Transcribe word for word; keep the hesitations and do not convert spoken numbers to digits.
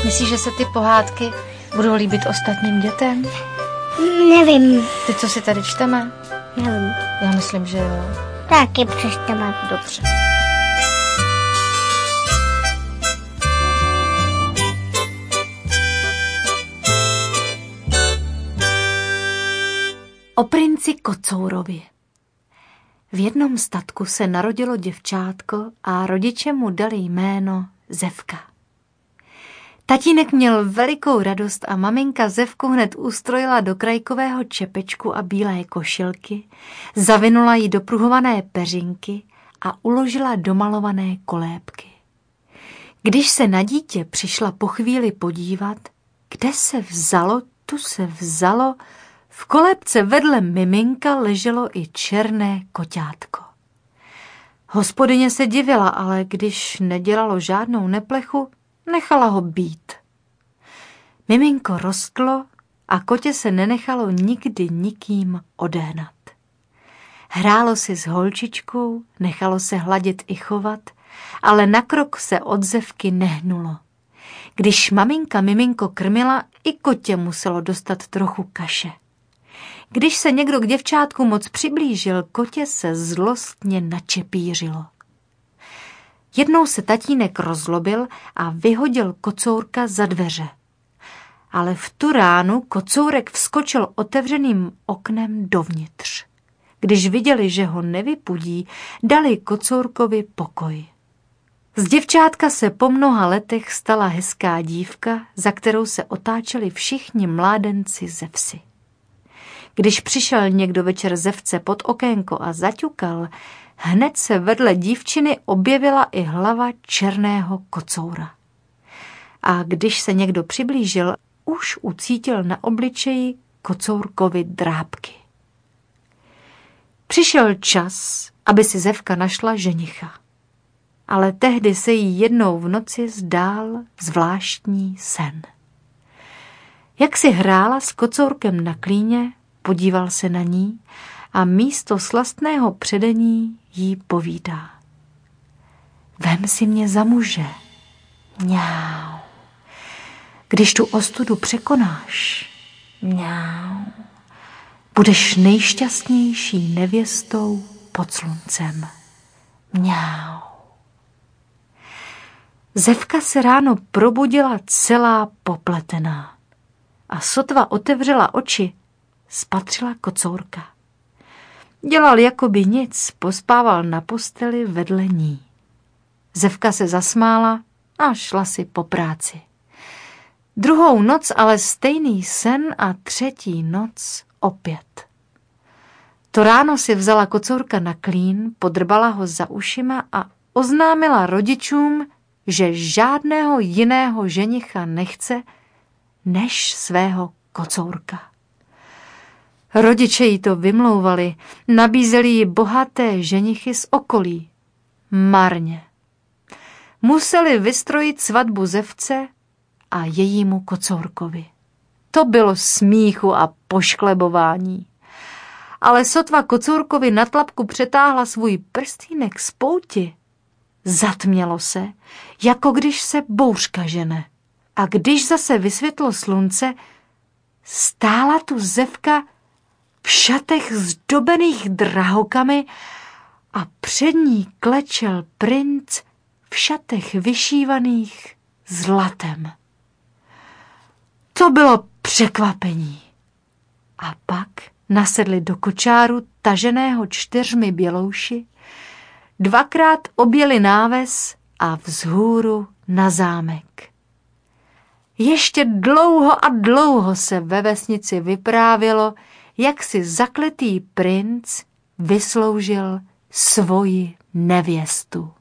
Myslíš, že se ty pohádky budou líbit ostatním dětem? Nevím. Ty, co si tady čteme? Nevím. Já myslím, že jo. Taky přečteme. Dobře. O princi Kocourovi. V jednom statku se narodilo děvčátko a rodiče mu dali jméno Zevka. Tatínek měl velikou radost a maminka Zevku hned ustrojila do krajkového čepečku a bílé košilky, zavinula ji do pruhované peřinky a uložila do malované kolébky. Když se na dítě přišla po chvíli podívat, kde se vzalo, tu se vzalo, v kolébce vedle miminka leželo i černé koťátko. Hospodyně se divila, ale když nedělalo žádnou neplechu, nechala ho být. Miminko rostlo a kotě se nenechalo nikdy nikým odéhnat. Hrálo si s holčičkou, nechalo se hladit i chovat, ale na krok se od Zevky nehnulo. Když maminka miminko krmila, i kotě muselo dostat trochu kaše. Když se někdo k děvčátku moc přiblížil, kotě se zlostně načepířilo. Jednou se tatínek rozlobil a vyhodil kocourka za dveře. Ale v tu ránu kocourek vskočil otevřeným oknem dovnitř. Když viděli, že ho nevypudí, dali kocourkovi pokoj. Z děvčátka se po mnoha letech stala hezká dívka, za kterou se otáčeli všichni mládenci ze vsi. Když přišel někdo večer Zevce pod okénko a zaťukal, hned se vedle dívčiny objevila i hlava černého kocoura. A když se někdo přiblížil, už ucítil na obličeji kocourkovi drápky. Přišel čas, aby si Zevka našla ženicha. Ale tehdy se jí jednou v noci zdál zvláštní sen. Jak si hrála s kocourkem na klíně, podíval se na ní a místo slastného předení jí povídá. Vem si mě za muže, mňau. Když tu ostudu překonáš, mňau, budeš nejšťastnější nevěstou pod sluncem, mňau. Zevka se ráno probudila celá popletená a sotva otevřela oči, spatřila kocourka. Dělal jakoby nic, pospával na posteli vedle ní. Zevka se zasmála a šla si po práci. Druhou noc ale stejný sen a třetí noc opět. To ráno si vzala kocourka na klín, podrbala ho za ušima a oznámila rodičům, že žádného jiného ženicha nechce, než svého kocourka. Rodiče jí to vymlouvali, nabízeli jí bohaté ženichy z okolí. Marně. Museli vystrojit svatbu Zevce a jejímu kocourkovi. To bylo smíchu a pošklebování. Ale sotva kocourkovi na tlapku přetáhla svůj prstýnek z pouti, zatmělo se, jako když se bouřka žene. A když zase vysvětlo slunce, stála tu Zevka v šatech zdobených drahokamy a před ní klečel princ v šatech vyšívaných zlatem. To bylo překvapení. A pak nasedli do kočáru taženého čtyřmi bělouši, dvakrát objeli náves a vzhůru na zámek. Ještě dlouho a dlouho se ve vesnici vyprávělo, jak si zakletý princ vysloužil svoji nevěstu.